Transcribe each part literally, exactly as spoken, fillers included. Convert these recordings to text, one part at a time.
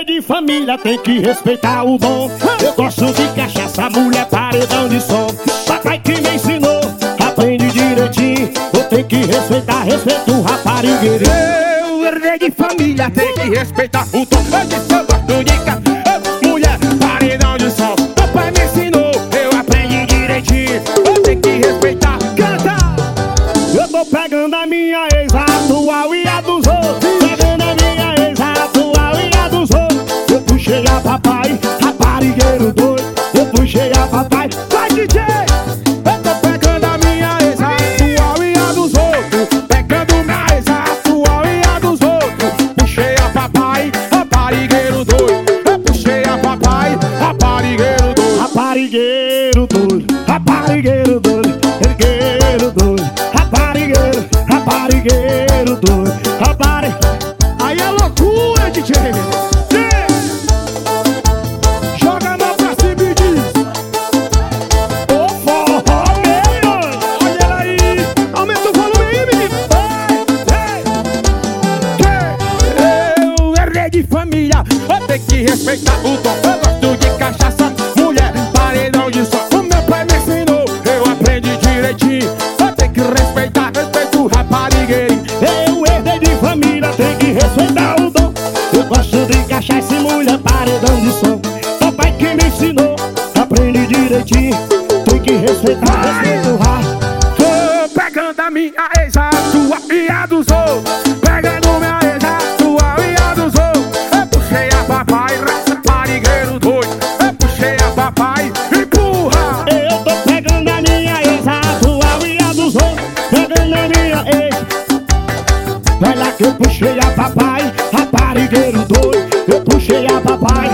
de família tem que respeitar o dom. Eu gosto de cachaça, mulher, paredão de som. Papai que me ensinou, aprende direitinho. Eu tenho que respeitar, respeito o raparigueiro. Eu herdei de família, tem que respeitar o dom. Eu disse eu gosto de cachaça, mulher, paredão de som. Papai me ensinou, eu aprendi direitinho. Eu tenho que respeitar, canta! Eu tô pegando a minha ex atual e a dos outros. Pegando a minha ex atual e a dos outros. Eu puxei a papai, raparigueiro doido. Eu puxei a papai, vai D J! Eu tô pegando a minha ex atual e a dos outros. Pegando minha ex atual e a dos outros. Puxei a papai, raparigueiro doido. Eu puxei a papai, raparigueiro doido. Raparigueiro doido, raparigueiro doido, ergueiro doido, raparigueiro, raparigueiro doido, rapari... Aí é loucura, D J. Joga a mão pra cima e diz: Ô forró meu! olha ela aí, aumenta o volume aí, menino. Eu herdei de família, eu tenho que respeitar o dom. Eu gosto de cachaça, mulher, paredão de som. O meu pai me ensinou, eu aprendi direitinho. Eu tenho que respeitar, respeito o raparigueirinho. Eu herdei de família, tem que respeitar o dom. Eu gosto de cachaça e mulher, paredão de som. Papai que me ensinou, aprende direitinho. Tem que respeitar, respeito o raparigueiro. Tô pegando a minha ex atual e a dos outros. Pegando minha ex atual e a dos outros. Eu puxei a papai, raparigueiro doido. Eu puxei a papai, empurra. Eu tô pegando a minha ex atual e a dos outros. Pegando a minha ex. Vai lá que eu puxei a papai, raparigueiro doido. Eu puxei a papai,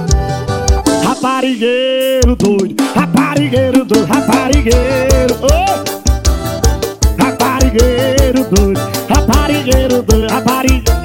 raparigueiro doido, raparigueiro doido, raparigueiro, oh! Raparigueiro doido, raparigueiro doido, raparigueiro.